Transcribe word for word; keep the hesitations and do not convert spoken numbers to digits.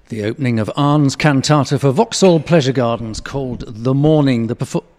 The opening of Arne's cantata for Vauxhall Pleasure Gardens called The Morning. The perfor-